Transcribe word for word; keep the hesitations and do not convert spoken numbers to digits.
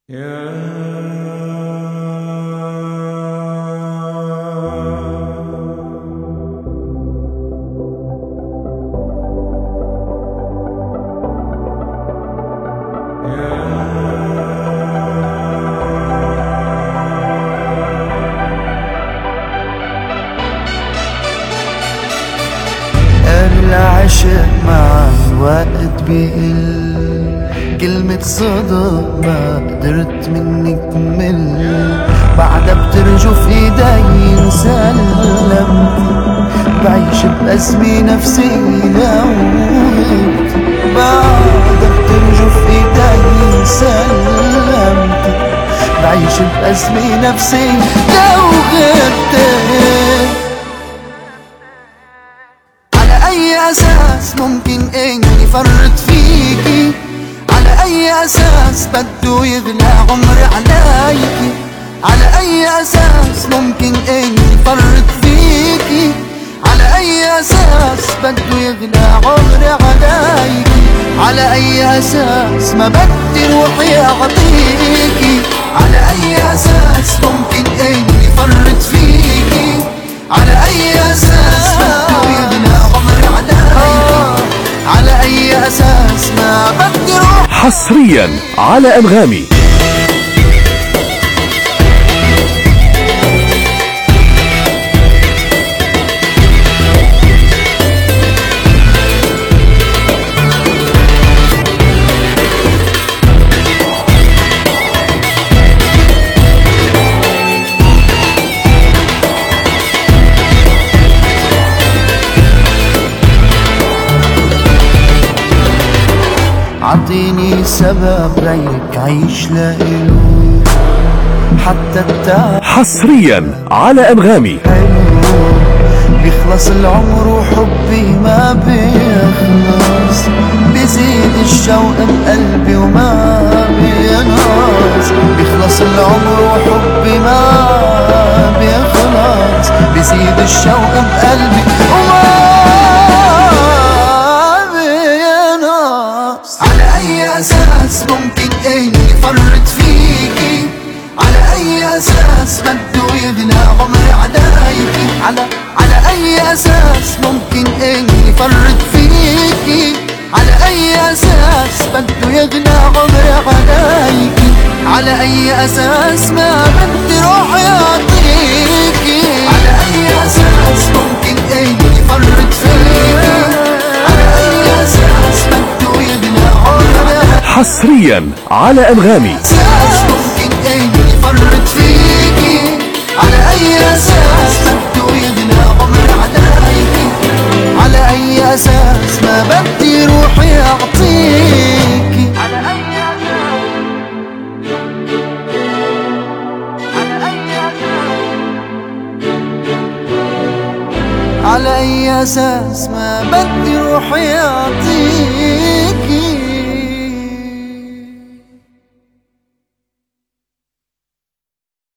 العشق مع الوقت بيقل، كلمة صدق ما قدرت منك تمل، بعدها بترجف ايدي مسلمتي، بعيش بأزمة نفسية لوهمتي، بعدها بترجف ايدي مسلمتي، بعيش بأزمة نفسية لو غبتي. أي أساس ممكن إني فرط فيكي؟ على أي أساس بده يغلى عمري عليكي؟ على أي أساس ممكن إني فرط فيكي؟ على أي أساس بده يغلى عمري عليكي؟ على أي أساس ما بدي روحي أعطيكي؟ على أي أساس ممكن إني فرط فيكي؟ على أي أساس بده يغلى عمري عليكي؟ على أي أساس ما بدي روح. حصريا على أنغامي. عطيني سبب ليك عيش لإله حتى التعب. حصريا على أنغامي. بيخلص العمر وحبي ما بيخلص، بيزيد الشوق بقلبي وما بينقص، بيخلص العمر وحبي ما بيخلص، بيزيد الشوق بقلبي وما أساس ممكن إني فرط فيكي؟ على أي أساس بده يغلى عمري عليكي؟ على على أي أساس ممكن إني فرط فيكي؟ على أي أساس بده يغلى عمري عليكي؟ على أي أساس ما بدي روحي أعطيكي؟ على أي أساس ممكن إني فرط فيكي؟ على أي أساس بده يغلى عمري؟ حصريا على أنغامي. أساس ممكن إني فرط فيكي؟ على أي أساس بده يغلى عمري عليكي؟ على أي أساس ما بدي روحي أعطيكي؟ على أي أساس؟ على أي أساس؟ على أي أساس ما بدي روحي أعطيكي؟